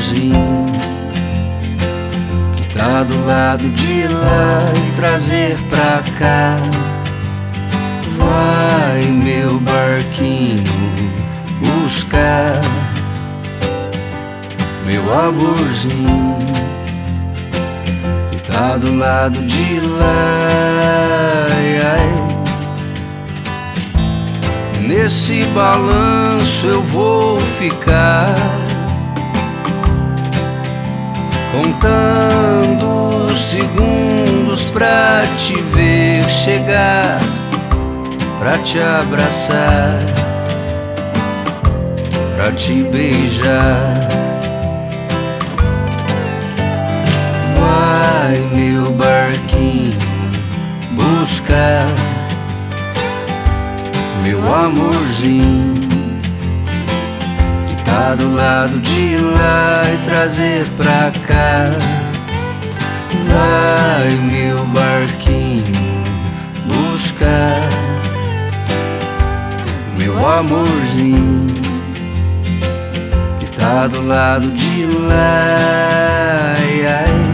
amorzinho que tá do lado de lá e trazer pra cá. Vai, meu barquinho, buscar meu amorzinho que tá do lado de lá. Ai, ai. Nesse balanço eu vou ficar contando os segundos pra te ver chegar, pra te abraçar, pra te beijar. Vai, meu barquinho, buscar meu amorzinho que tá do lado de lá e trazer pra cá. Vai, meu barquinho, buscar meu amorzinho que tá do lado de lá. Ai, ai.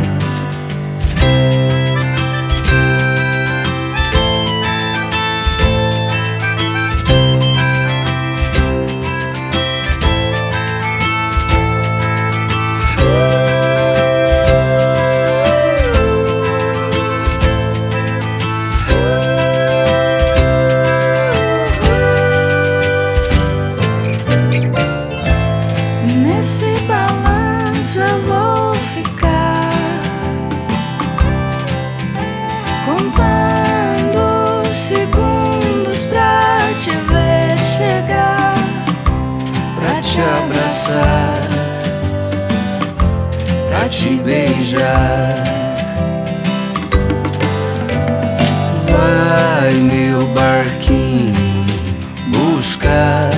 Nesse balanço eu vou ficar contando os segundos pra te ver chegar, Pra te abraçar, pra te beijar. Vai, meu barquinho, buscar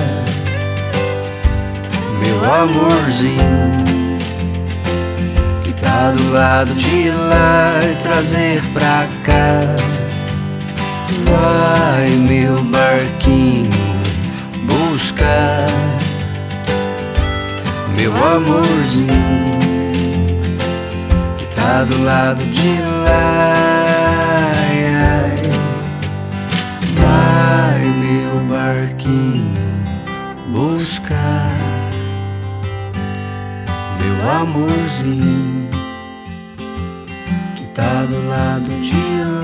meu amorzinho que tá do lado de lá e trazer pra cá. Vai, meu barquinho, buscar meu amorzinho que tá do lado de lá. Ai, ai. Vai, meu barquinho, buscar meu amorzinho que tá do lado de lá.